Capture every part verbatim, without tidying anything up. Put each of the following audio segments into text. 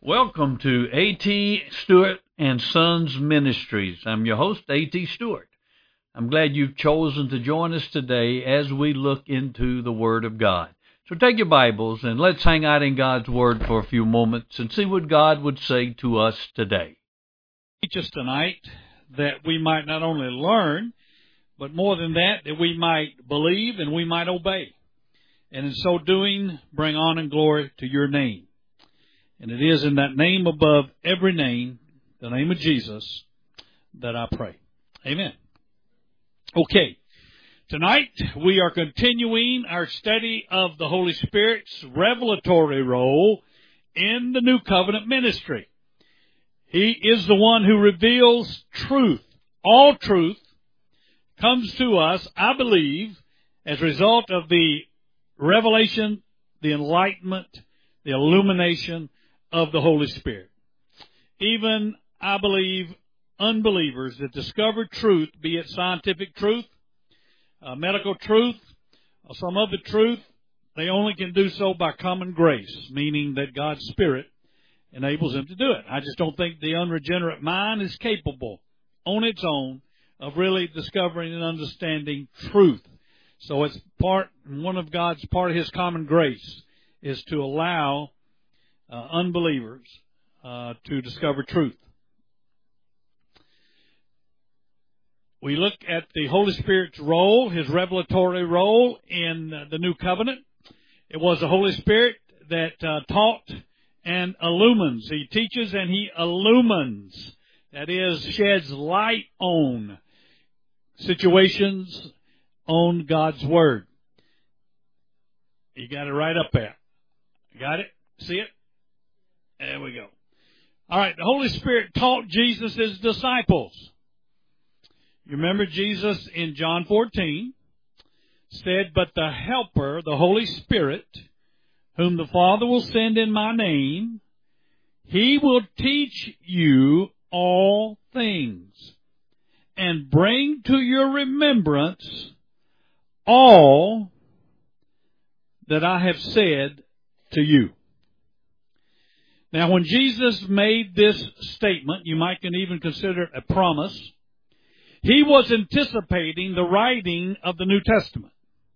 Welcome to A T. Stewart and Sons Ministries. I'm your host, A T. Stewart. I'm glad you've chosen to join us today as we look into the Word of God. So take your Bibles and let's hang out in God's Word for a few moments and see what God would say to us today. Teach us tonight that we might not only learn, but more than that, that we might believe and we might obey. And in so doing, bring honor and glory to your name. And it is in that name above every name, the name of Jesus, that I pray. Amen. Okay. Tonight, we are continuing our study of the Holy Spirit's revelatory role in the New Covenant ministry. He is the one who reveals truth. All truth comes to us, I believe, as a result of the revelation, the enlightenment, the illumination of the Holy Spirit. Even, I believe, unbelievers that discover truth, be it scientific truth, uh, medical truth, or some other truth, they only can do so by common grace, meaning that God's Spirit enables them to do it. I just don't think the unregenerate mind is capable on its own of really discovering and understanding truth. So it's part, one of God's, part of His common grace is to allow Uh, unbelievers uh, to discover truth. We look at the Holy Spirit's role, His revelatory role in uh, the New Covenant. It was the Holy Spirit that uh, taught and illumines. He teaches and He illumines. That is, sheds light on situations, on God's Word. You got it right up there. Got it? See it? There we go. All right, the Holy Spirit taught Jesus' disciples. You remember Jesus in John fourteen said, "But the Helper, the Holy Spirit, whom the Father will send in my name, He will teach you all things and bring to your remembrance all that I have said to you." Now, when Jesus made this statement, you might can even consider it a promise, He was anticipating the writing of the New Testament.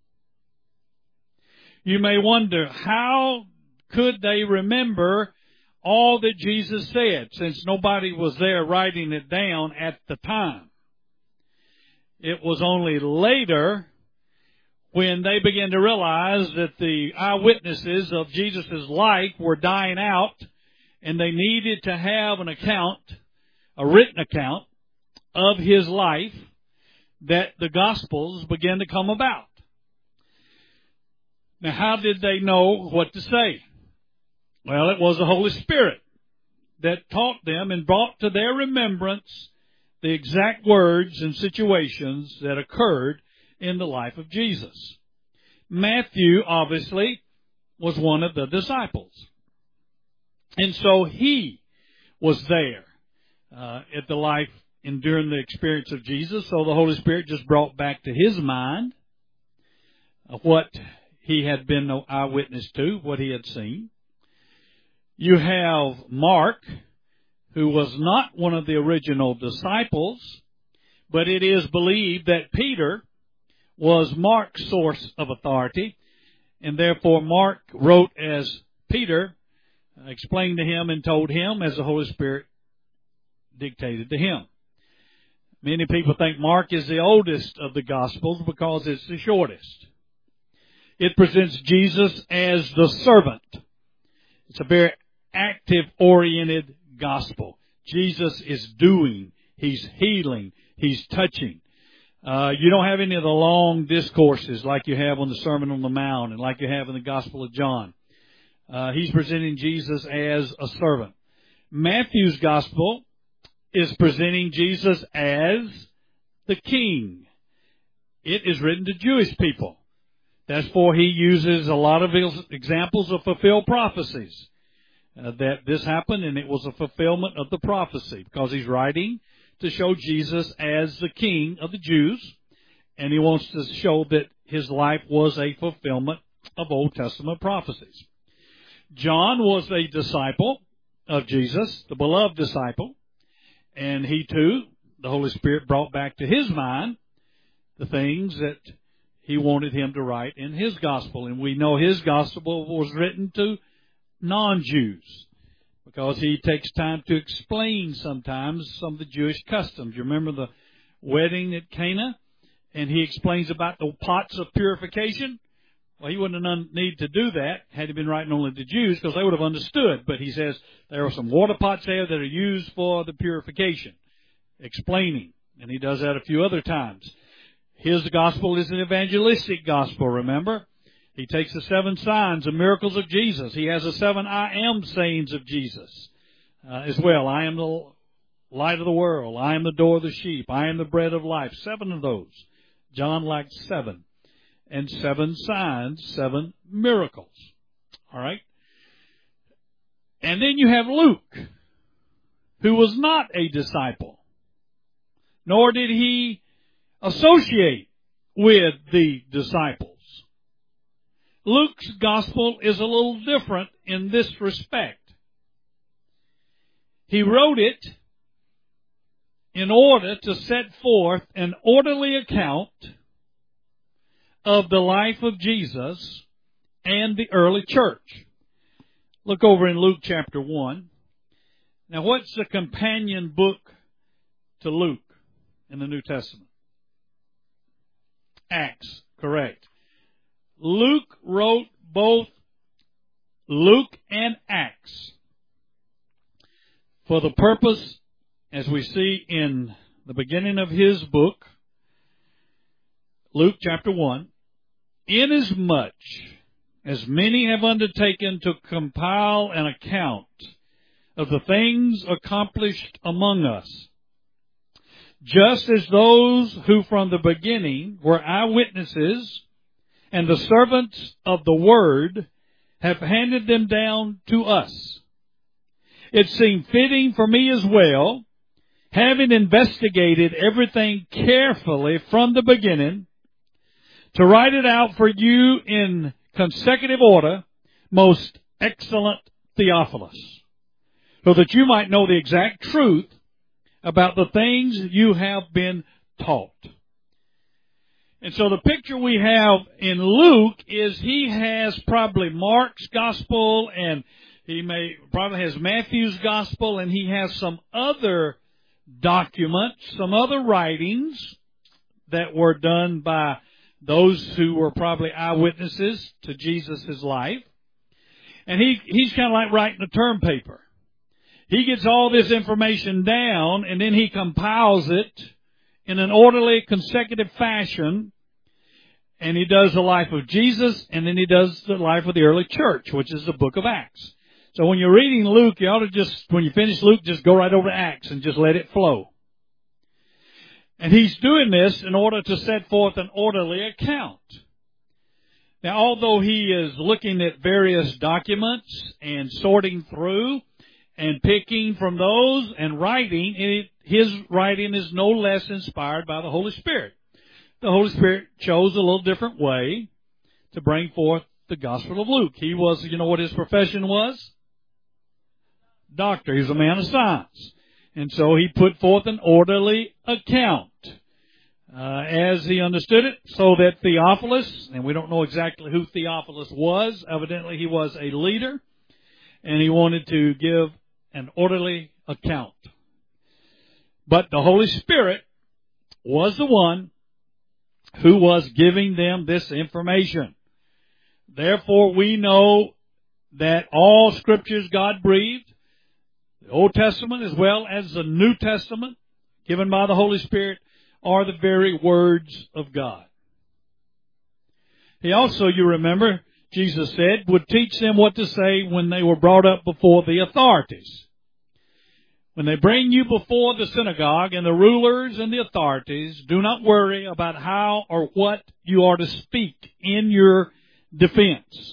You may wonder, how could they remember all that Jesus said, since nobody was there writing it down at the time? It was only later when they began to realize that the eyewitnesses of Jesus' life were dying out, and they needed to have an account, a written account of His life, that the Gospels began to come about. Now, how did they know what to say? Well, it was the Holy Spirit that taught them and brought to their remembrance the exact words and situations that occurred in the life of Jesus. Matthew, obviously, was one of the disciples. And so he was there uh, at the life and during the experience of Jesus. So the Holy Spirit just brought back to his mind what he had been no eyewitness to, what he had seen. You have Mark, who was not one of the original disciples, but it is believed that Peter was Mark's source of authority, and therefore Mark wrote as Peter explained to him and told him as the Holy Spirit dictated to him. Many people think Mark is the oldest of the Gospels because it's the shortest. It presents Jesus as the servant. It's a very active-oriented gospel. Jesus is doing. He's healing. He's touching. Uh, you don't have any of the long discourses like you have on the Sermon on the Mount and like you have in the Gospel of John. Uh, he's presenting Jesus as a servant. Matthew's Gospel is presenting Jesus as the king. It is written to Jewish people. Therefore, he uses a lot of examples of fulfilled prophecies. Uh, that this happened and it was a fulfillment of the prophecy because he's writing to show Jesus as the king of the Jews, and he wants to show that his life was a fulfillment of Old Testament prophecies. John was a disciple of Jesus, the beloved disciple, and he too, the Holy Spirit brought back to his mind the things that he wanted him to write in his gospel. And we know his gospel was written to non-Jews because he takes time to explain sometimes some of the Jewish customs. You remember the wedding at Cana? And he explains about the pots of purification. Well, he wouldn't have need to do that had he been writing only to Jews because they would have understood. But he says there are some water pots there that are used for the purification, explaining. And he does that a few other times. His gospel is an evangelistic gospel, remember? He takes the seven signs and miracles of Jesus. He has the seven I am sayings of Jesus uh, as well. I am the light of the world. I am the door of the sheep. I am the bread of life. Seven of those. John liked seven. And seven signs, seven miracles. All right? And then you have Luke, who was not a disciple, nor did he associate with the disciples. Luke's gospel is a little different in this respect. He wrote it in order to set forth an orderly account of the life of Jesus and the early church. Look over in Luke chapter one. Now, what's the companion book to Luke in the New Testament? Acts, correct. Luke wrote both Luke and Acts for the purpose, as we see in the beginning of his book, Luke chapter one, inasmuch as many have undertaken to compile an account of the things accomplished among us, just as those who from the beginning were eyewitnesses and the servants of the word have handed them down to us. It seemed fitting for me as well, having investigated everything carefully from the beginning, to write it out for you in consecutive order, most excellent Theophilus, so that you might know the exact truth about the things you have been taught. And so the picture we have in Luke is he has probably Mark's gospel, and he may probably has Matthew's gospel, and he has some other documents, some other writings that were done by those who were probably eyewitnesses to Jesus' life. And he, he's kind of like writing a term paper. He gets all this information down, and then he compiles it in an orderly, consecutive fashion. And he does the life of Jesus, and then he does the life of the early church, which is the book of Acts. So when you're reading Luke, you ought to just, when you finish Luke, just go right over to Acts and just let it flow. And he's doing this in order to set forth an orderly account. Now, although he is looking at various documents and sorting through and picking from those and writing, it, his writing is no less inspired by the Holy Spirit. The Holy Spirit chose a little different way to bring forth the Gospel of Luke. He was, you know what his profession was? Doctor. He was a man of science. And so he put forth an orderly account, uh, as he understood it, so that Theophilus, and we don't know exactly who Theophilus was, evidently he was a leader, and he wanted to give an orderly account. But the Holy Spirit was the one who was giving them this information. Therefore, we know that all Scriptures God breathed, the Old Testament as well as the New Testament, given by the Holy Spirit, are the very words of God. He also, you remember, Jesus said, would teach them what to say when they were brought up before the authorities. When they bring you before the synagogue and the rulers and the authorities, do not worry about how or what you are to speak in your defense,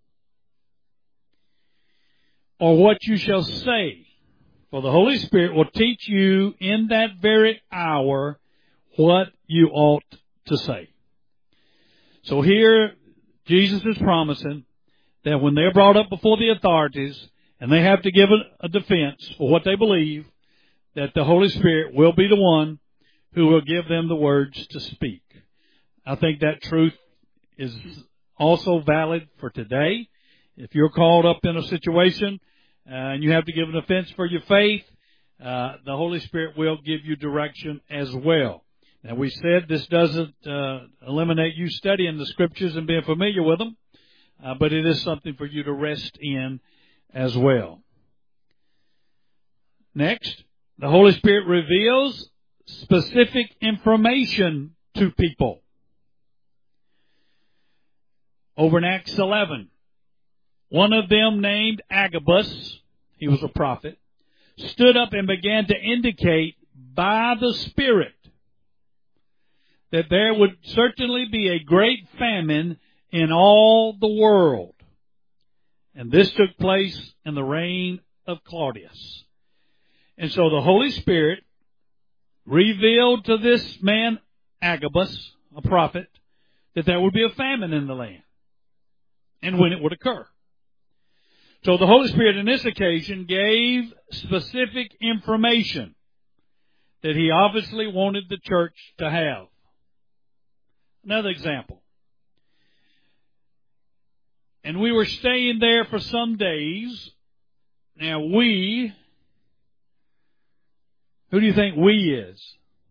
or what you shall say. For the Holy Spirit will teach you in that very hour what you ought to say. So here, Jesus is promising that when they're brought up before the authorities And they have to give a, a defense for what they believe, that the Holy Spirit will be the one who will give them the words to speak. I think that truth is also valid for today. If you're called up in a situation uh, and you have to give a defense for your faith, uh, the Holy Spirit will give you direction as well. Now, we said this doesn't uh, eliminate you studying the Scriptures and being familiar with them, uh, but it is something for you to rest in as well. Next, the Holy Spirit reveals specific information to people. Over in Acts eleven, one of them named Agabus, he was a prophet, stood up and began to indicate by the Spirit that there would certainly be a great famine in all the world. And this took place in the reign of Claudius. And so the Holy Spirit revealed to this man, Agabus, a prophet, that there would be a famine in the land and when it would occur. So the Holy Spirit in this occasion gave specific information that he obviously wanted the church to have. Another example. And we were staying there for some days. Now we, who do you think we is?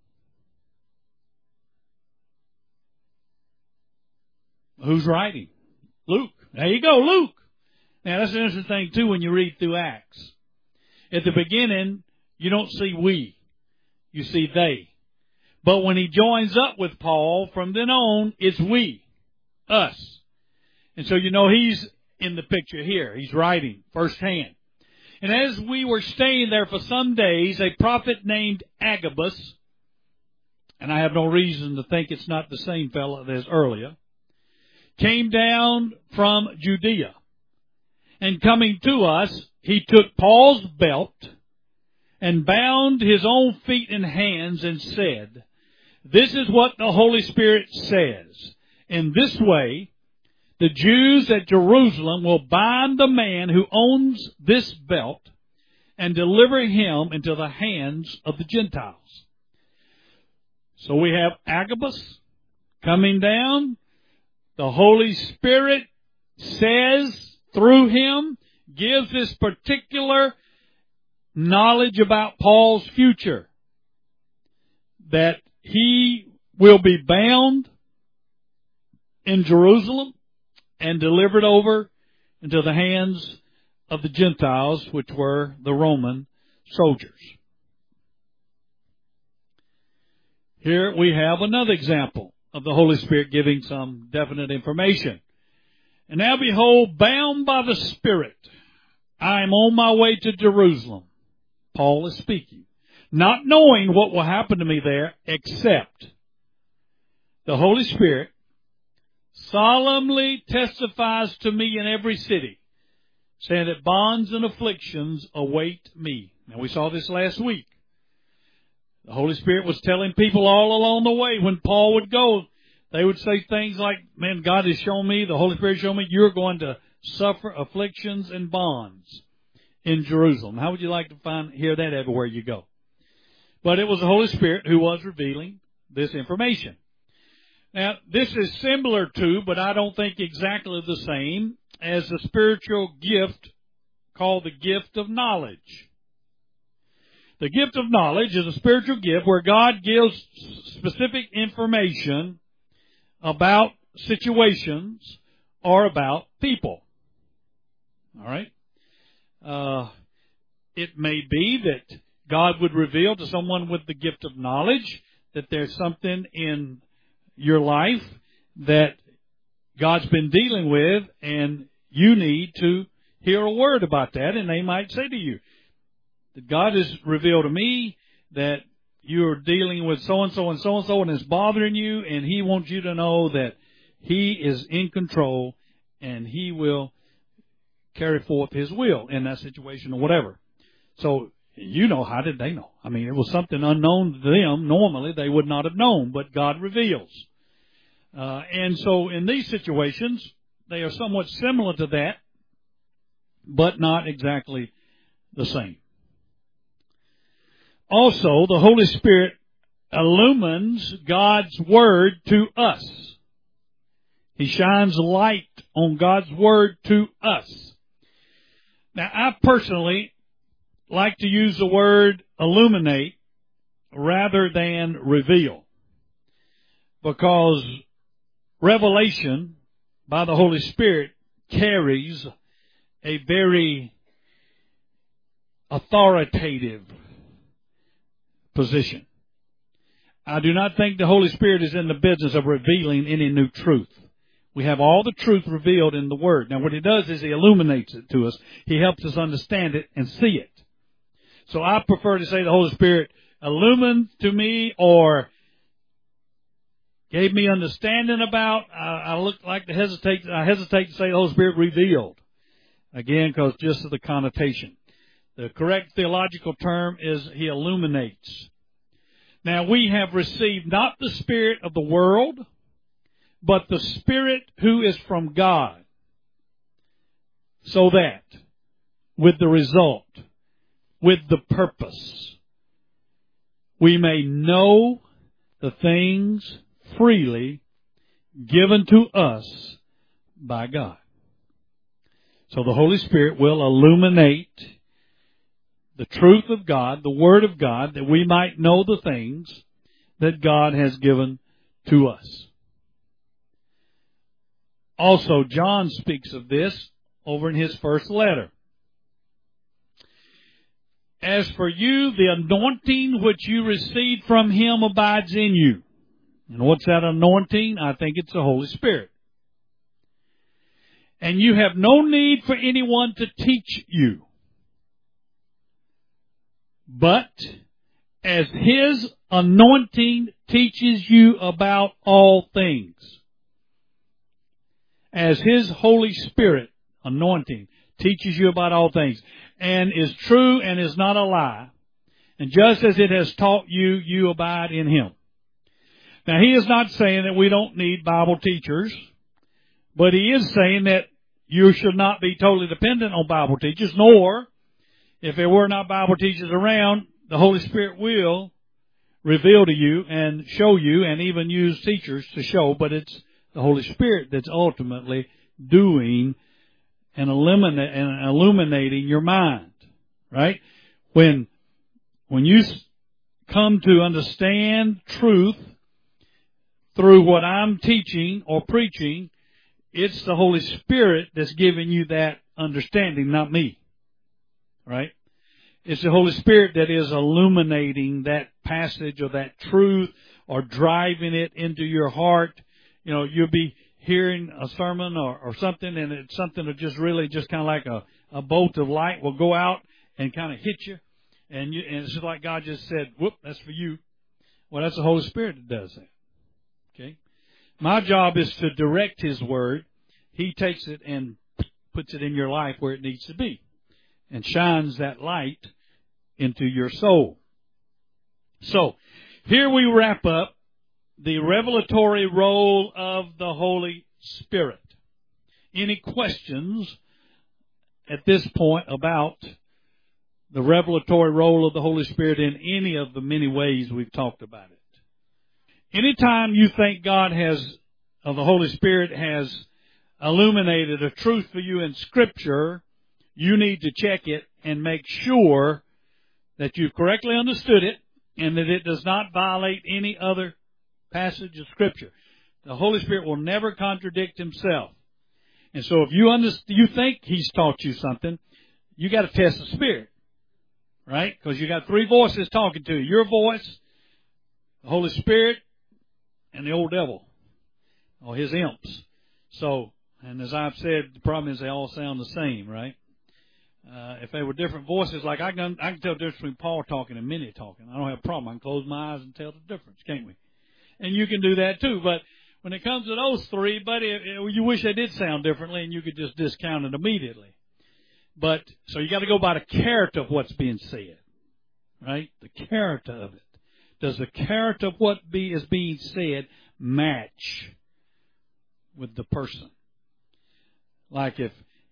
Who's writing? Luke. There you go, Luke. Now that's an interesting thing too when you read through Acts. At the beginning, you don't see we. You see they. But when he joins up with Paul, from then on, it's we. Us. And so you know he's in the picture here. He's writing firsthand. And as we were staying there for some days, a prophet named Agabus, and I have no reason to think it's not the same fellow as earlier, came down from Judea. And coming to us, he took Paul's belt and bound his own feet and hands and said, "This is what the Holy Spirit says. In this way, the Jews at Jerusalem will bind the man who owns this belt and deliver him into the hands of the Gentiles." So we have Agabus coming down. The Holy Spirit says through him, gives this particular knowledge about Paul's future, that he will be bound in Jerusalem and delivered over into the hands of the Gentiles, which were the Roman soldiers. Here we have another example of the Holy Spirit giving some definite information. "And now behold, bound by the Spirit, I am on my way to Jerusalem." Paul is speaking. "Not knowing what will happen to me there, except the Holy Spirit solemnly testifies to me in every city, saying that bonds and afflictions await me." Now we saw this last week. The Holy Spirit was telling people all along the way when Paul would go, they would say things like, "Man, God has shown me, the Holy Spirit showed me, you're going to suffer afflictions and bonds in Jerusalem." How would you like to find hear that everywhere you go? But it was the Holy Spirit who was revealing this information. Now, this is similar to, but I don't think exactly the same, as the spiritual gift called the gift of knowledge. The gift of knowledge is a spiritual gift where God gives specific information about situations or about people. All right? Uh, it may be that God would reveal to someone with the gift of knowledge that there's something in your life that God's been dealing with, and you need to hear a word about that, and they might say to you, that God has revealed to me that you're dealing with so-and-so and so-and-so and it's bothering you, and He wants you to know that He is in control and He will carry forth His will in that situation or whatever. So, you know, how did they know? I mean, it was something unknown to them. Normally, they would not have known, but God reveals. Uh, and so in these situations, they are somewhat similar to that. but not exactly the same. Also, the Holy Spirit illumines God's Word to us. He shines light on God's Word to us. Now, I personally like to use the word illuminate rather than reveal, because revelation by the Holy Spirit carries a very authoritative position. I do not think the Holy Spirit is in the business of revealing any new truth. We have all the truth revealed in the Word. Now, what He does is He illuminates it to us. He helps us understand it and see it. So I prefer to say the Holy Spirit illumined to me, or gave me understanding about. I, I look like to hesitate. I hesitate to say the Holy Spirit revealed. Again, because just of the connotation. The correct theological term is He illuminates. Now, we have received not the spirit of the world, but the Spirit who is from God, so that, with the result, with the purpose, we may know the things freely given to us by God. So the Holy Spirit will illuminate the truth of God, the Word of God, that we might know the things that God has given to us. Also, John speaks of this over in his first letter. As for you, the anointing which you received from Him abides in you. And what's that anointing? I think it's the Holy Spirit. And you have no need for anyone to teach you. But as His anointing teaches you about all things. As His Holy Spirit anointing teaches you about all things, and is true and is not a lie, and just as it has taught you, you abide in Him. Now, He is not saying that we don't need Bible teachers, but He is saying that you should not be totally dependent on Bible teachers, nor, if there were not Bible teachers around, the Holy Spirit will reveal to you and show you, and even use teachers to show, but it's the Holy Spirit that's ultimately doing and eliminate and illuminating your mind, right? When when you come to understand truth through what I'm teaching or preaching, it's the Holy Spirit that's giving you that understanding, not me, right? It's the Holy Spirit that is illuminating that passage or that truth, or driving it into your heart. You know, you'll be hearing a sermon or, or something, and it's something that just really just kind of like a, a bolt of light will go out and kind of hit you. And, you, and it's just like God just said, whoop, that's for you. Well, that's the Holy Spirit that does that. Okay? My job is to direct His Word. He takes it and puts it in your life where it needs to be, and shines that light into your soul. So, here we wrap up the revelatory role of the Holy Spirit. Any questions at this point about the revelatory role of the Holy Spirit in any of the many ways we've talked about it? Anytime you think God has, or the Holy Spirit has illuminated a truth for you in Scripture, you need to check it and make sure that you've correctly understood it and that it does not violate any other passage of Scripture. The Holy Spirit will never contradict Himself. And so if you understand, you think He's taught you something, you got to test the Spirit, right? Because you got three voices talking to you. Your voice, the Holy Spirit, and the old devil, or his imps. So, and as I've said, the problem is they all sound the same, right? Uh, if they were different voices, like I can, I can tell the difference between Paul talking and Minnie talking. I don't have a problem. I can close my eyes and tell the difference, can't we? And you can do that too. But when it comes to those three, buddy, you wish they did sound differently, and you could just discount it immediately. But so you got to go by the character of what's being said, right? The character of it. Does the character of what be, is being said match with the person? Like if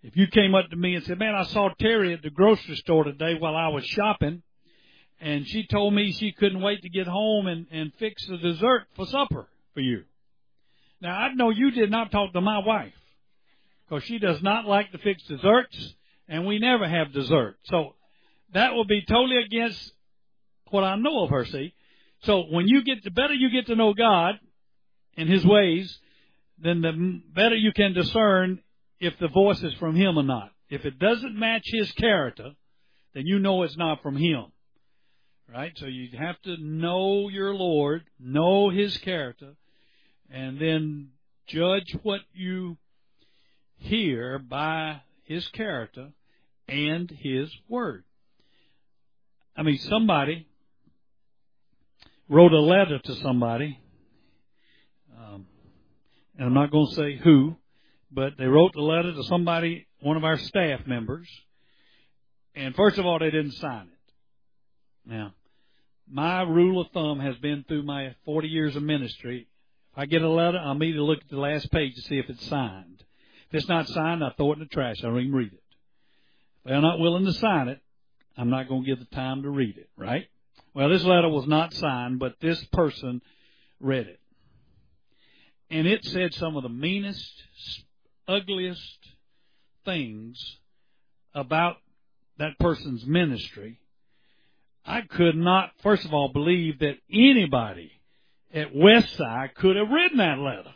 If you came up to me and said, man, I saw Terry at the grocery store today while I was shopping, and she told me she couldn't wait to get home and, and fix the dessert for supper for you. Now, I know you did not talk to my wife, because she does not like to fix desserts, and we never have dessert. So that will be totally against what I know of her, see. So when you get, the better you get to know God and His ways, then the better you can discern if the voice is from Him or not. If it doesn't match His character, then you know it's not from Him. Right? So you have to know your Lord, know His character, and then judge what you hear by His character and His Word. I mean, somebody wrote a letter to somebody, um, and I'm not going to say who, but they wrote the letter to somebody, one of our staff members, and first of all, they didn't sign it. Now, my rule of thumb has been through my forty years of ministry, if I get a letter, I'll immediately look at the last page to see if it's signed. If it's not signed, I throw it in the trash. I don't even read it. If they're not willing to sign it, I'm not going to give the time to read it, right? Well, this letter was not signed, but this person read it. And it said some of the meanest, ugliest things about that person's ministry. I could not, first of all, believe that anybody at Westside could have written that letter.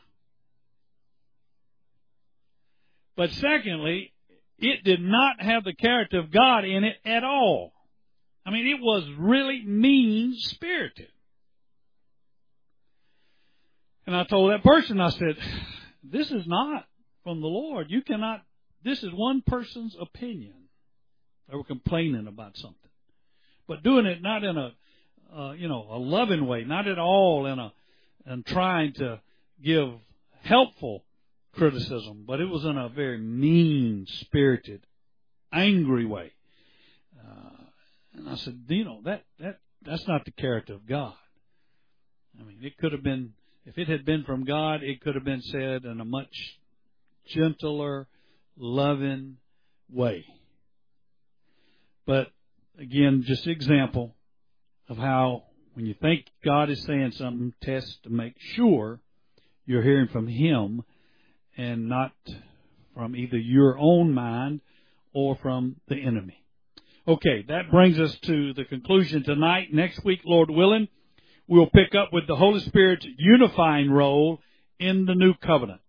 But secondly, it did not have the character of God in it at all. I mean, it was really mean-spirited. And I told that person, I said, this is not from the Lord. You cannot, this is one person's opinion. They were complaining about something. But doing it not in a, uh, you know, a loving way, not at all in a, and trying to give helpful criticism, but it was in a very mean-spirited, angry way. Uh, and I said, you know, that, that, that's not the character of God. I mean, it could have been, if it had been from God, it could have been said in a much gentler, loving way. But again, just an example of how when you think God is saying something, test to make sure you're hearing from Him and not from either your own mind or from the enemy. Okay, that brings us to the conclusion tonight. Next week, Lord willing, we'll pick up with the Holy Spirit's unifying role in the new covenant.